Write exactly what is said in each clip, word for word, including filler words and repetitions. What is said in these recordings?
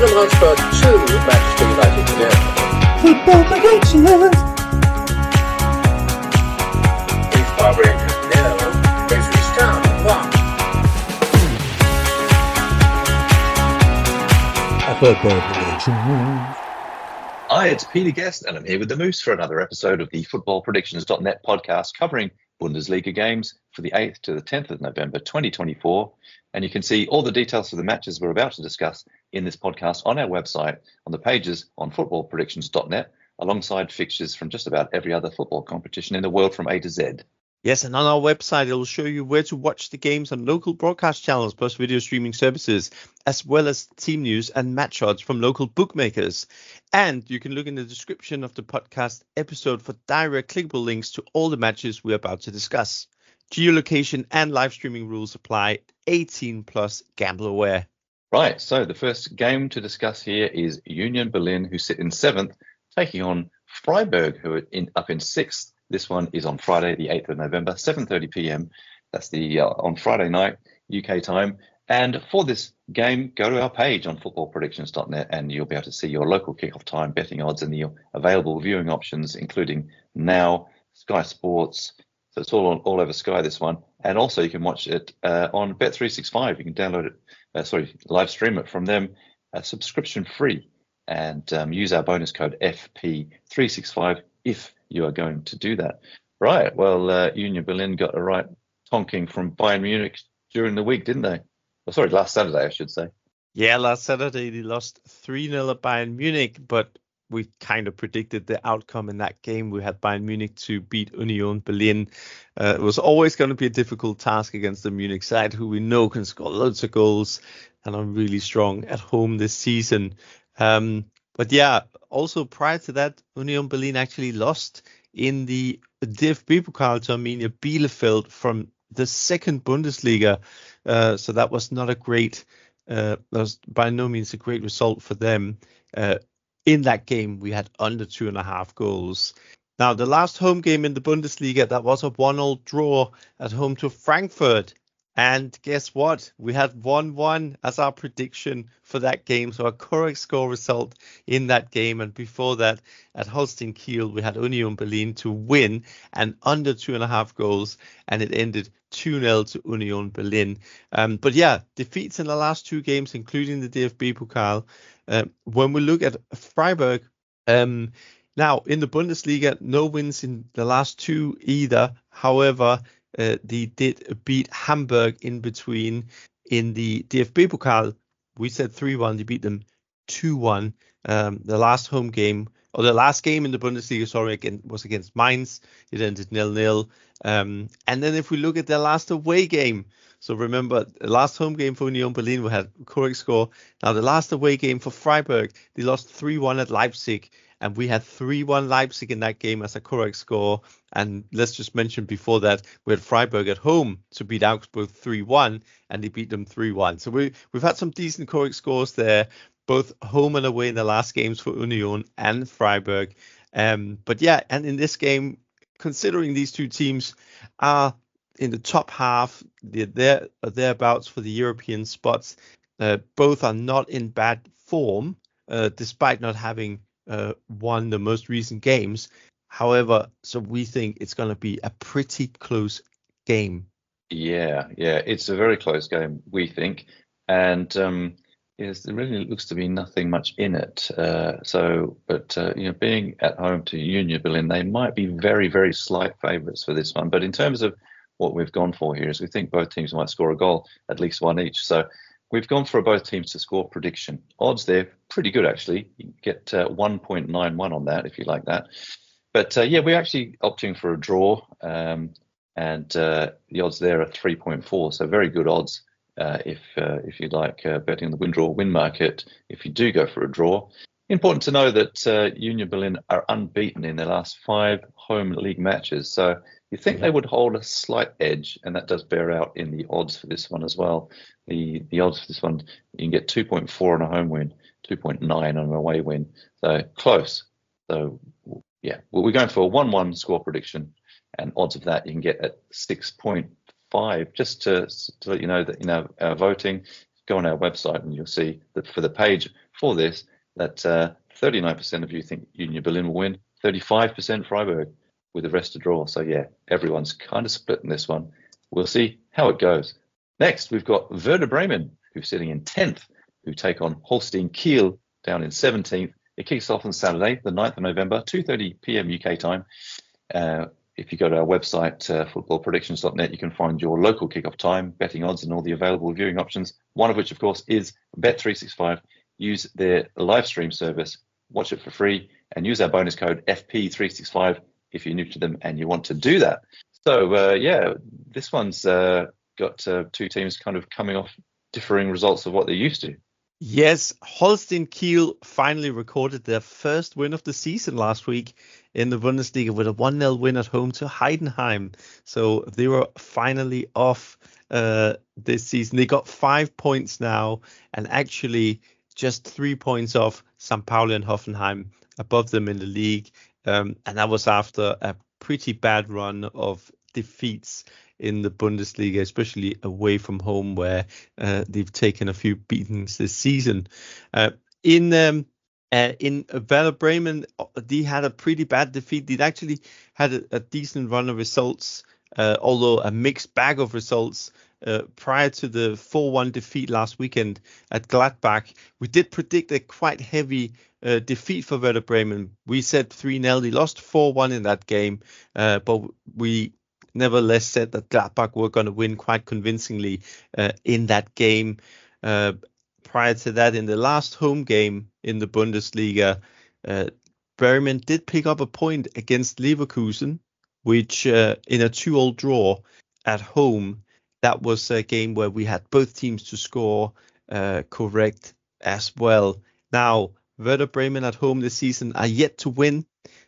Tottenham Hotspur two, Manchester United nil. Football predictions. East Barber Rangers nil. Ipswich Town one. Football predictions. Hi, it's Peter Guest, and I'm here with the Moose for another episode of the football predictions dot net podcast covering Bundesliga games for the eighth to the tenth of November twenty twenty-four. And you can see all the details of the matches we're about to discuss in this podcast on our website on the pages on football predictions dot net, alongside fixtures from just about every other football competition in the world from A to Z. Yes, and on our website, it will show you where to watch the games on local broadcast channels plus video streaming services, as well as team news and match odds from local bookmakers. And you can look in the description of the podcast episode for direct clickable links to all the matches we're about to discuss. Geolocation and live streaming rules apply. eighteen plus, gamble aware. Right, so the first game to discuss here is Union Berlin, who sit in seventh, taking on Freiburg, who are in, up in sixth. This one is on Friday, the eighth of November, seven thirty p.m. That's the uh, on Friday night, U K time. And for this game, go to our page on football predictions dot net and you'll be able to see your local kickoff time, betting odds, and the available viewing options, including Now, Sky Sports. So it's all on, all over Sky, this one. And also you can watch it uh, on Bet three sixty-five. You can download it, uh, sorry, live stream it from them, uh, subscription free. And um, use our bonus code F P three sixty-five if you are going to do that. Right, well, uh, Union Berlin got a right tonking from Bayern Munich during the week, didn't they? Well, sorry, last Saturday, I should say. Yeah, last Saturday they lost three nil at Bayern Munich, but we kind of predicted the outcome in that game. We had Bayern Munich to beat Union Berlin. Uh, it was always going to be a difficult task against the Munich side, who we know can score loads of goals and are really strong at home this season. Um, but yeah, also prior to that, Union Berlin actually lost in the D F B Pokal to Arminia Bielefeld from the second Bundesliga. Uh, so that was not a great, uh, that was by no means a great result for them. Uh, in that game, we had under two and a half goals. Now, the last home game in the Bundesliga, that was a one-all draw at home to Frankfurt. And guess what? We had one one as our prediction for that game. So a correct score result in that game. And before that, at Holstein Kiel, we had Union Berlin to win and under two and a half goals. And it ended two nil to Union Berlin. Um, but yeah, defeats in the last two games, including the D F B Pokal. Uh, when we look at Freiburg, um, now in the Bundesliga, no wins in the last two either. However, Uh, they did beat Hamburg in between in the D F B Pokal. We said three one. They beat them two one. Um, the last home game, or the last game in the Bundesliga, sorry, again, was against Mainz. It ended nil nil. Um, and then if we look at their last away game, so remember, the last home game for Union Berlin, we had a correct score. Now, the last away game for Freiburg, they lost three one at Leipzig. And we had three one Leipzig in that game as a correct score. And let's just mention before that, we had Freiburg at home to beat Augsburg three one, and they beat them three one. So we, we've had some decent correct scores there, both home and away in the last games for Union and Freiburg. Um, but yeah, and in this game, considering these two teams are in the top half, they're there, thereabouts for the European spots, uh, both are not in bad form, uh, despite not having Uh, won the most recent games. However, so we think it's going to be a pretty close game. Yeah, yeah, it's a very close game, we think. And um, yes, there really looks to be nothing much in it. Uh, so, but, uh, you know, being at home to Union Berlin, they might be very, very slight favourites for this one. But in terms of what we've gone for here is we think both teams might score a goal, at least one each. So we've gone for both teams to score prediction. Odds there, pretty good actually. You can get uh, one point nine one on that if you like that. But uh, yeah, we're actually opting for a draw. Um, and uh, the odds there are three point four. So very good odds uh, if uh, if you like uh, betting on the win-draw win market if you do go for a draw. Important to know that uh, Union Berlin are unbeaten in their last five home league matches. So you think they would hold a slight edge, and that does bear out in the odds for this one as well. The the odds for this one, you can get two point four on a home win, two point nine on an away win. So close. So yeah, well, we're going for a one one score prediction, and odds of that you can get at six point five. Just to, to let you know that, you know, our voting, go on our website and you'll see that for the page for this, that uh, thirty-nine percent of you think Union Berlin will win, thirty-five percent Freiburg, with the rest to draw. So yeah, everyone's kind of split in this one. We'll see how it goes. Next, we've got Werder Bremen, who's sitting in tenth, who take on Holstein Kiel down in seventeenth. It kicks off on Saturday, the ninth of November, two thirty p.m. U K time. Uh, if you go to our website, uh, football predictions dot net, you can find your local kickoff time, betting odds, and all the available viewing options. One of which, of course, is Bet three sixty-five. Use their live stream service, watch it for free, and use our bonus code F P three sixty-five if you're new to them and you want to do that. So, uh, yeah, this one's uh, got uh, two teams kind of coming off differing results of what they're used to. Yes, Holstein Kiel finally recorded their first win of the season last week in the Bundesliga with a one nil win at home to Heidenheim. So they were finally off uh, this season. They got five points now and actually just three points off Sankt Pauli and Hoffenheim, above them in the league. Um, and that was after a pretty bad run of defeats in the Bundesliga, especially away from home, where uh, they've taken a few beatings this season. Uh, in um, uh, in Werder Bremen, they had a pretty bad defeat. They actually had a, a decent run of results, uh, although a mixed bag of results. Uh, prior to the four one defeat last weekend at Gladbach, we did predict a quite heavy uh, defeat for Werder Bremen. We said three nil. They lost four one in that game, uh, but we nevertheless said that Gladbach were going to win quite convincingly uh, in that game. Uh, prior to that, in the last home game in the Bundesliga, uh, Bremen did pick up a point against Leverkusen, which uh, in a two all draw at home. That was a game where we had both teams to score uh, correct as well. Now, Werder Bremen at home this season are yet to win,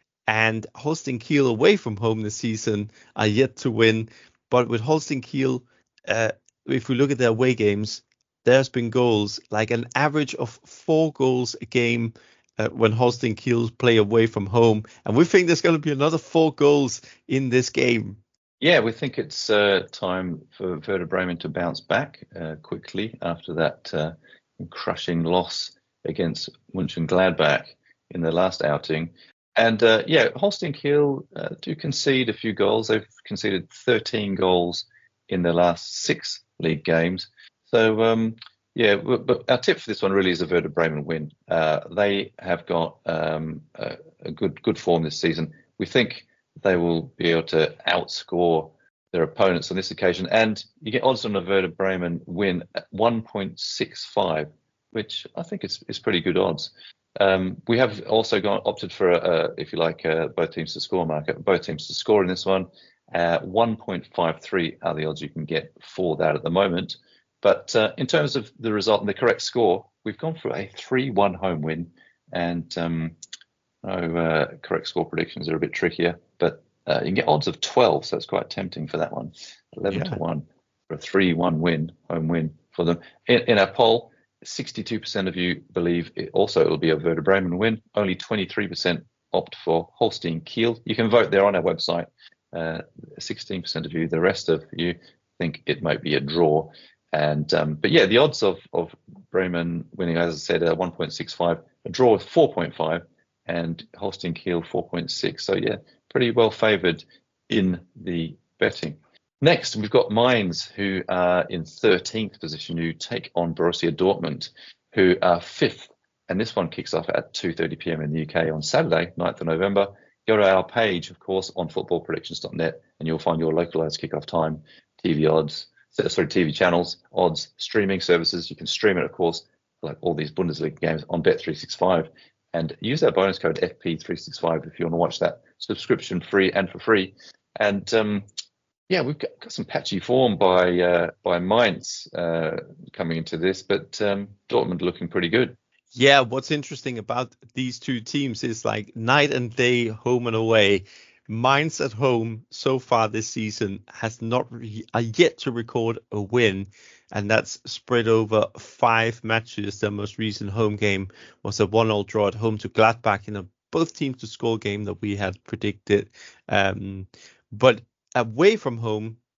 and Holstein Kiel away from home this season are yet to win. But with Holstein Kiel, uh, if we look at their away games, there's been goals, like an average of four goals a game uh, when Holstein Kiel play away from home. And we think there's going to be another four goals in this game. Yeah, we think it's uh, time for Werder Bremen to bounce back uh, quickly after that uh, crushing loss against Mönchengladbach in their last outing. And uh, yeah, Holstein Kiel uh, do concede a few goals. They've conceded thirteen goals in their last six league games. So um, yeah, but, but our tip for this one really is a Werder Bremen win. Uh, they have got um, a, a good good form this season. We think they will be able to outscore their opponents on this occasion. And you get odds on a Werder Bremen win at one point six five, which I think is, is pretty good odds. Um, we have also gone opted for, a, a, if you like, uh, both teams to score market, both teams to score in this one. Uh, one point five three are the odds you can get for that at the moment. But uh, in terms of the result and the correct score, we've gone for a three one home win. And um, no uh, correct score predictions are a bit trickier. But uh, you can get odds of twelve, so it's quite tempting for that one. eleven yeah. to one for a three one win, home win for them. In, in our poll, sixty-two percent of you believe it also it'll be a Werder Bremen win. Only twenty-three percent opt for Holstein Kiel. You can vote there on our website. Uh, sixteen percent of you, the rest of you think it might be a draw. And um, but yeah, the odds of, of Bremen winning, as I said, uh, one point six five, a draw is four point five, and Holstein Kiel four point six. So yeah, pretty well favoured in the betting. Next, we've got Mainz, who are in thirteenth position, who take on Borussia Dortmund, who are fifth. And this one kicks off at two thirty p.m. in the U K on Saturday, ninth of November. Go to our page, of course, on football predictions dot net, and you'll find your localized kickoff time, T V odds, sorry, T V channels, odds, streaming services. You can stream it, of course, like all these Bundesliga games on Bet three sixty-five. And use our bonus code F P three sixty-five if you want to watch that subscription free and for free. And um, yeah, we've got, got some patchy form by uh, by Mainz uh, coming into this, but um, Dortmund looking pretty good. Yeah, what's interesting about these two teams is like night and day, home and away. Mainz at home so far this season has not re- are yet to record a win, and that's spread over five matches. Their most recent home game was a one all draw at home to Gladbach in a both teams to score game that we had predicted. Um, but away from home,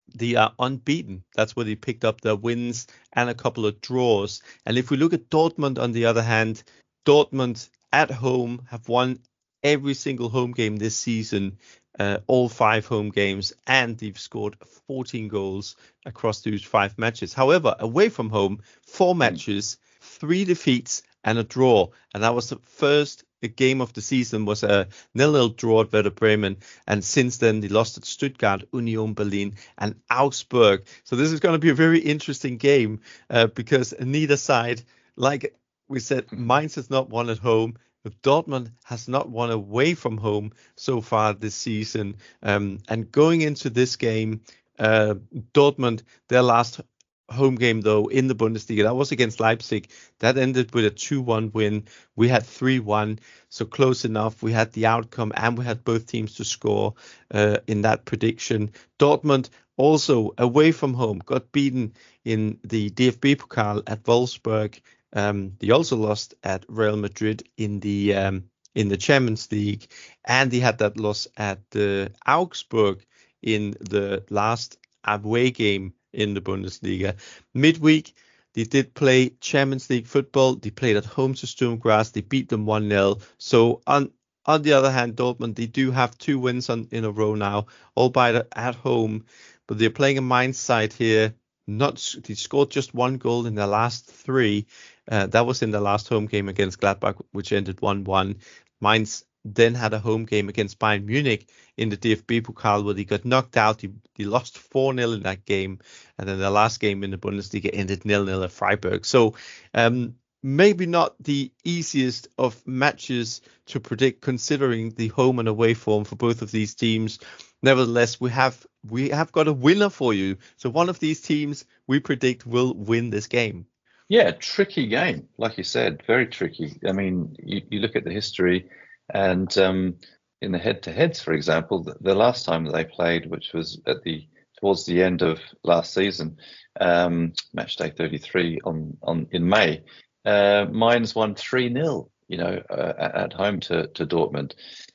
they are unbeaten. That's where they picked up their wins and a couple of draws. And if we look at Dortmund, on the other hand, Dortmund at home have won every single home game this season, uh, all five home games, and they've scored fourteen goals across those five matches. However, away from home, four matches, three defeats, and a draw. And that was the first game of the season, was a nil-nil draw at Werder Bremen. And since then, they lost at Stuttgart, Union Berlin, and Augsburg. So this is going to be a very interesting game uh, because neither side, like we said, Mainz has not won at home. But Dortmund has not won away from home so far this season. Um, and going into this game, uh, Dortmund, their last home game, though, in the Bundesliga, that was against Leipzig. That ended with a two one win. We had three one, so close enough. We had the outcome, and we had both teams to score uh, in that prediction. Dortmund also away from home got beaten in the D F B Pokal at Wolfsburg. Um, they also lost at Real Madrid in the um, in the Champions League, and they had that loss at uh, Augsburg in the last away game in the Bundesliga. Midweek, they did play Champions League football. They played at home to Sturm Graz. They beat them one nil. So on on the other hand, Dortmund, they do have two wins on, in a row now, albeit at home, but they're playing a Mainz side here. Not they scored just one goal in the last three. Uh, that was in the last home game against Gladbach, which ended one one. Mainz then had a home game against Bayern Munich in the D F B Pokal where they got knocked out. They, they lost four nil in that game. And then the last game in the Bundesliga ended nil nil at Freiburg. So um, maybe not the easiest of matches to predict considering the home and away form for both of these teams. Nevertheless, we have we have got a winner for you. So one of these teams we predict will win this game. Yeah, tricky game, like you said, very tricky. I mean, you, you look at the history, and um, in the head-to-heads, for example, the, the last time that they played, which was at the towards the end of last season, um, match day thirty-three on on in May, uh, Mainz won three nil, you know, uh, at, at home to to Dortmund.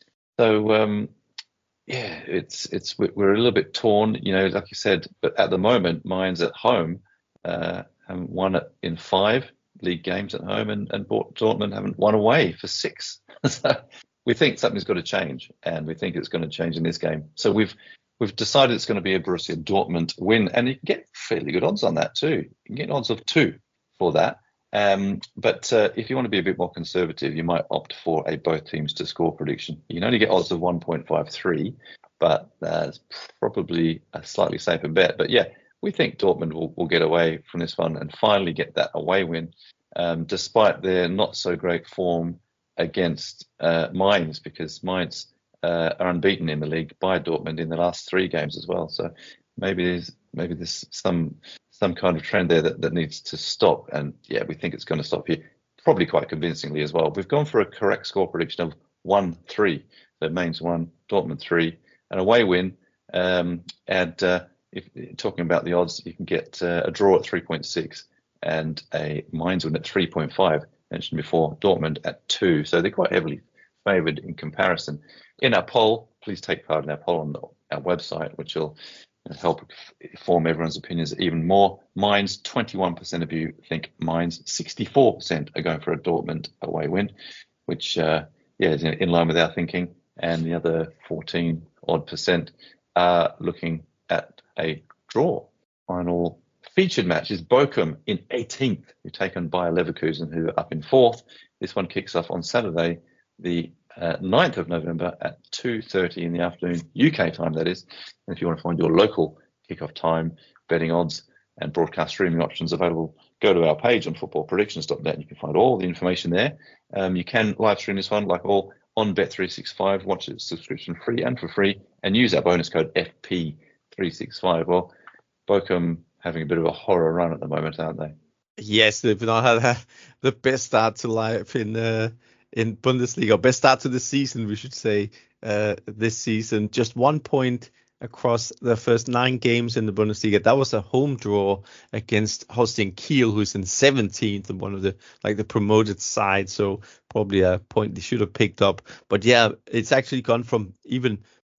So um, yeah, it's it's we're a little bit torn, you know, like you said. But at the moment, Mainz at home. Uh, haven't won it in five league games at home, and, and Dortmund haven't won away for six. So we think something's got to change, and we think it's going to change in this game. So we've we've decided it's going to be a Borussia Dortmund win, and you can get fairly good odds on that too. You can get odds of two for that. Um, but uh, if you want to be a bit more conservative, you might opt for a both teams to score prediction. You can only get odds of one point five three, but that's probably a slightly safer bet. But yeah, we think Dortmund will, will get away from this one and finally get that away win, um, despite their not so great form against uh, Mainz, because Mainz uh, are unbeaten in the league by Dortmund in the last three games as well. So maybe there's maybe there's some some kind of trend there that, that needs to stop. And yeah, we think it's going to stop here, probably quite convincingly as well. We've gone for a correct score prediction of one three. So Mainz one, Dortmund three, an away win, um, and. Uh, If talking about the odds, you can get uh, a draw at three point six and a Mainz win at three point five, mentioned before, Dortmund at two. So they're quite heavily favoured in comparison. In our poll, please take part in our poll on our website, which will help form everyone's opinions even more. Mainz, twenty-one percent of you think Mainz, sixty-four percent are going for a Dortmund away win, which uh, yeah, is in line with our thinking. And the other fourteen odd percent are looking at a draw. Final featured match is Bochum in eighteenth, who take on Bayer Leverkusen, who are up in fourth. This one kicks off on Saturday, the uh, ninth of November at two thirty in the afternoon, U K time, that is. And if you want to find your local kickoff time, betting odds, and broadcast streaming options available, go to our page on football predictions dot net. You can find all the information there. Um, you can live stream this one, like all, on Bet three sixty-five. Watch it subscription free and for free, and use our bonus code F P three sixty-five. Well, Bochum having a bit of a horror run at the moment, aren't they? Yes, they've not had the best start to life in uh, in Bundesliga, or best start to the season, we should say, uh, this season. Just one point across the first nine games in the Bundesliga. That was a home draw against Holstein Kiel, who's in seventeenth and one of the like the promoted side. So probably a point they should have picked up. But yeah, it's actually gone from even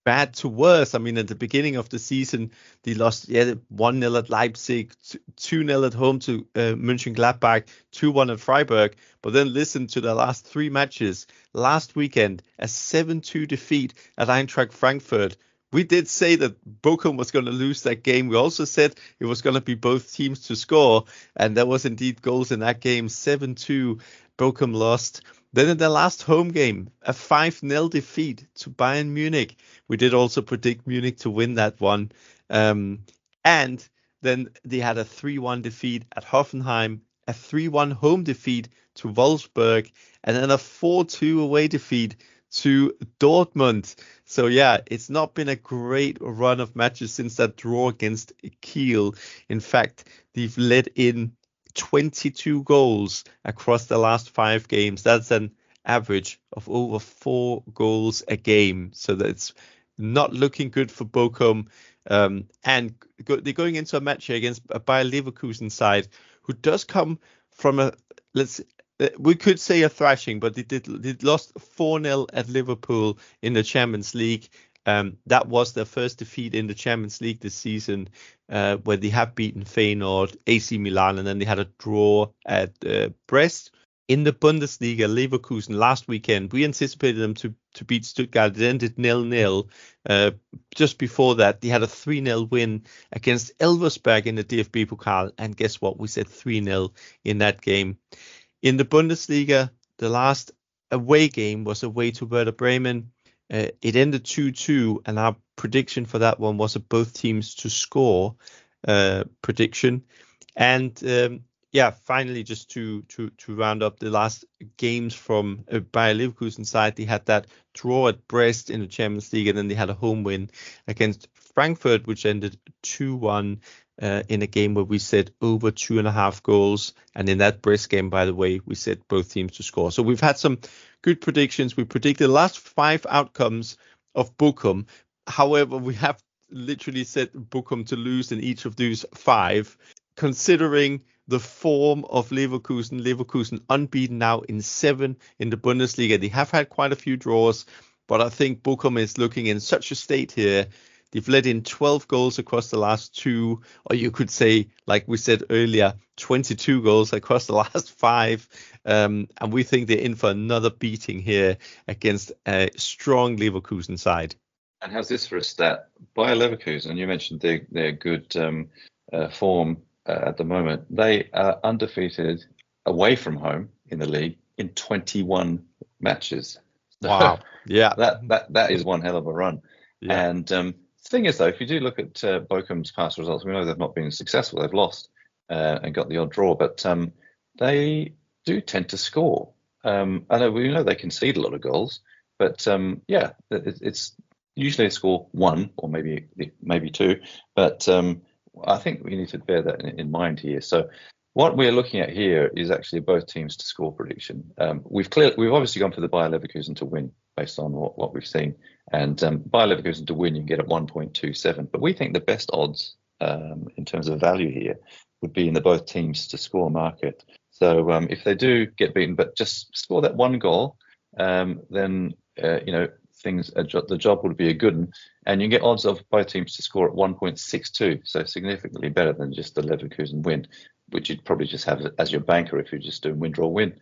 bad to worse. I mean, at the beginning of the season, they lost yeah one nil at Leipzig, two nil at home to uh, Mönchengladbach, two one at Freiburg. But then listen to the last three matches. Last weekend, a seven two defeat at Eintracht Frankfurt. We did say that Bochum was going to lose that game. We also said it was going to be both teams to score, and there was indeed goals in that game. seven two, Bochum lost. Then in the last home game, a five nil defeat to Bayern Munich. We did also predict Munich to win that one. Um, and then they had a three one defeat at Hoffenheim, a three one home defeat to Wolfsburg, and then a four two away defeat to Dortmund. So yeah, it's not been a great run of matches since that draw against Kiel. In fact, they've let in twenty-two goals across the last five games. That's an average of over four goals a game. So that's not looking good for Bochum. Um, and go, they're going into a match here against a Bayer Leverkusen side who does come from a, let's we could say a thrashing, but they did they lost four nil at Liverpool in the Champions League. Um, that was their first defeat in the Champions League this season, uh, where they have beaten Feyenoord, A C Milan, and then they had a draw at uh, Brest. In the Bundesliga, Leverkusen last weekend, we anticipated them to, to beat Stuttgart. It ended nil nil. Uh, just before that, they had a three nil win against Elversberg in the D F B Pokal. And guess what? We said three nil in that game. In the Bundesliga, the last away game was away to Werder Bremen. Uh, it ended two two, and our prediction for that one was a both teams to score uh, prediction. And um, yeah, finally, just to to to round up the last games from uh, Bayer Leverkusen side, they had that draw at Brest in the Champions League, and then they had a home win against Frankfurt, which ended two one uh, in a game where we said over two and a half goals. And in that Brest game, by the way, we said both teams to score. So we've had some good predictions. We predicted the last five outcomes of Bochum. However, we have literally set Bochum to lose in each of these five, considering the form of Leverkusen. Leverkusen unbeaten now in seven in the Bundesliga. They have had quite a few draws, but I think Bochum is looking in such a state here. They've let in twelve goals across the last two, or you could say, like we said earlier, twenty-two goals across the last five. Um, and we think they're in for another beating here against a strong Leverkusen side. And how's this for a stat? Bayer Leverkusen, you mentioned their, their good um, uh, form uh, at the moment. They are undefeated away from home in the league in twenty-one matches. Wow. Yeah. that, that, that is one hell of a run. Yeah. And um, the thing is, though, if you do look at uh, Bochum's past results, we know they've not been successful. They've lost uh, and got the odd draw, but um, they do tend to score. Um, I know we know they concede a lot of goals, but um, yeah, it, it's usually they score one or maybe maybe two. But um, I think we need to bear that in, in mind here. So what we're looking at here is actually both teams to score prediction. Um, we've clear, we've obviously gone for the Bayer Leverkusen to win based on what, what we've seen, and um, Bayer Leverkusen to win you can get at one point two seven. But we think the best odds um, in terms of value here would be in the both teams to score market. So um, if they do get beaten, but just score that one goal, um, then uh, you know things uh, the job would be a good one, and you get odds of both teams to score at one point six two, so significantly better than just the Leverkusen win, which you'd probably just have as your banker if you're just doing win draw win.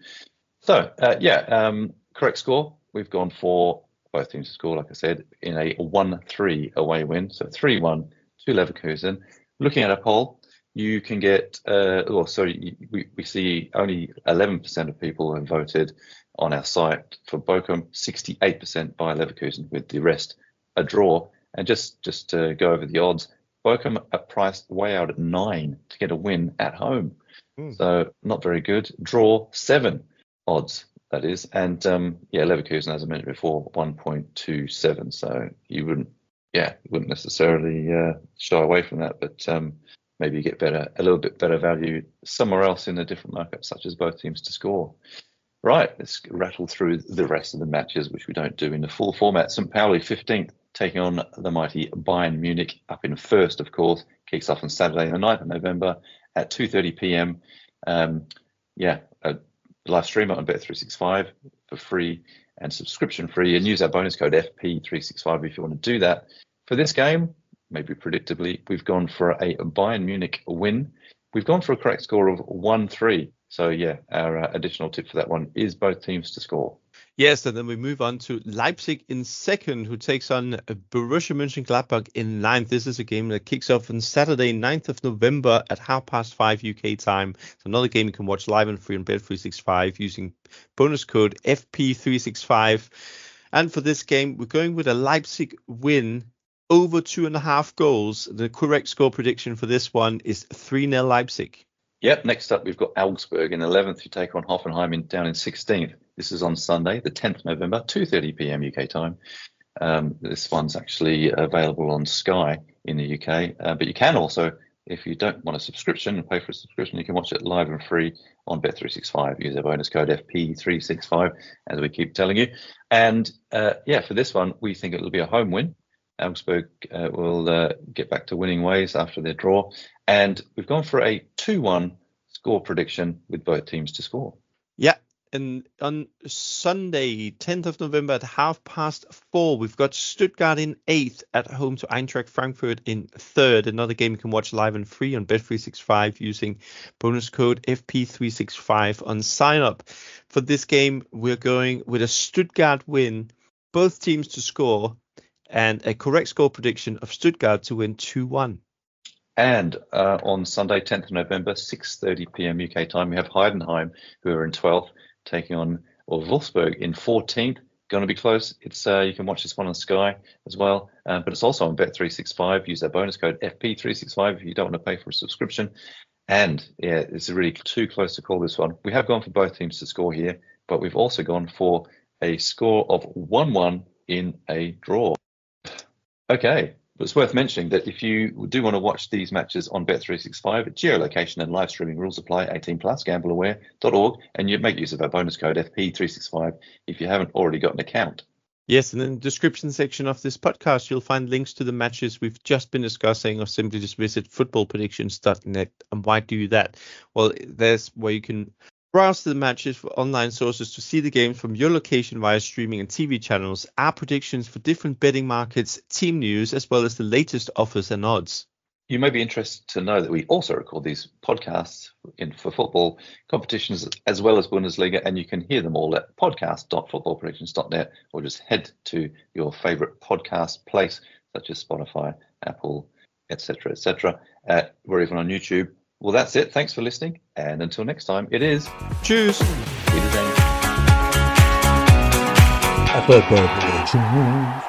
So uh, yeah, um, correct score. We've gone for both teams to score, like I said, in a one three away win, so three one to Leverkusen. Looking at a poll, you can get, uh, oh, sorry, we, we see only eleven percent of people have voted on our site for Bochum, sixty-eight percent by Leverkusen, with the rest a draw. And just, just to go over the odds, Bochum are priced way out at nine to get a win at home. Mm. So not very good. Draw, seven odds, that is. And um, yeah, Leverkusen, as I mentioned before, one point two seven. So you wouldn't, yeah, you wouldn't necessarily uh, shy away from that, but um, maybe you get better, a little bit better value somewhere else in a different market, such as both teams to score. Right, let's rattle through the rest of the matches, which we don't do in the full format. Saint Pauli fifteenth, taking on the mighty Bayern Munich, up in first, of course. Kicks off on Saturday, the ninth of November at two thirty p.m. Um, yeah, a live stream it on Bet three sixty-five for free and subscription free, and use our bonus code F P three sixty-five if you want to do that. For this game, maybe predictably, we've gone for a Bayern Munich win. We've gone for a correct score of one three. So yeah, our uh, additional tip for that one is both teams to score. Yes, and then we move on to Leipzig in second, who takes on Borussia Mönchengladbach in ninth. This is a game that kicks off on Saturday, ninth of November at half past five U K time. It's another game you can watch live and free on Bet three sixty-five using bonus code F P three sixty-five. And for this game, we're going with a Leipzig win over two and a half goals. The correct score prediction for this one is three nil Leipzig. Yep, next up we've got Augsburg in eleventh, who take on Hoffenheim in, down in sixteenth. This is on Sunday, the tenth of November, two thirty p.m. U K time. Um, this one's actually available on Sky in the U K, uh, but you can also, if you don't want a subscription and pay for a subscription, you can watch it live and free on Bet three sixty-five. Use our bonus code F P three sixty-five, as we keep telling you. And uh, yeah, for this one, we think it'll be a home win. Augsburg uh, will uh, get back to winning ways after their draw. And we've gone for a two one score prediction with both teams to score. Yeah. And on Sunday, tenth of November at half past four, we've got Stuttgart in eighth at home to Eintracht Frankfurt in third. Another game you can watch live and free on Bet three sixty-five using bonus code F P three sixty-five on sign up. For this game, we're going with a Stuttgart win, both teams to score, and a correct score prediction of Stuttgart to win two one. And uh, on Sunday, tenth of November, six thirty p.m. U K time, we have Heidenheim, who are in twelfth, taking on or Wolfsburg in fourteenth. Going to be close. It's uh, you can watch this one on Sky as well, uh, but it's also on Bet three sixty-five. Use that bonus code F P three sixty-five if you don't want to pay for a subscription. And yeah, it's really too close to call this one. We have gone for both teams to score here, but we've also gone for a score of one one in a draw. Okay. But it's worth mentioning that if you do want to watch these matches on Bet three sixty-five, geolocation and live streaming rules apply, eighteen plus, gamble aware dot org, and you make use of our bonus code F P three sixty-five if you haven't already got an account. Yes, and in the description section of this podcast, you'll find links to the matches we've just been discussing, or simply just visit football predictions dot net. And why do that? Well, there's where you can browse the matches for online sources to see the games from your location via streaming and T V channels, our predictions for different betting markets, team news, as well as the latest offers and odds. You may be interested to know that we also record these podcasts in for football competitions as well as Bundesliga, and you can hear them all at podcast dot football predictions dot net, or just head to your favorite podcast place such as Spotify, Apple, et cetera, et cetera. Uh, we're even on YouTube. Well, that's it. Thanks for listening. And until next time, it is. Cheers. Wiedersehen. A football predictions.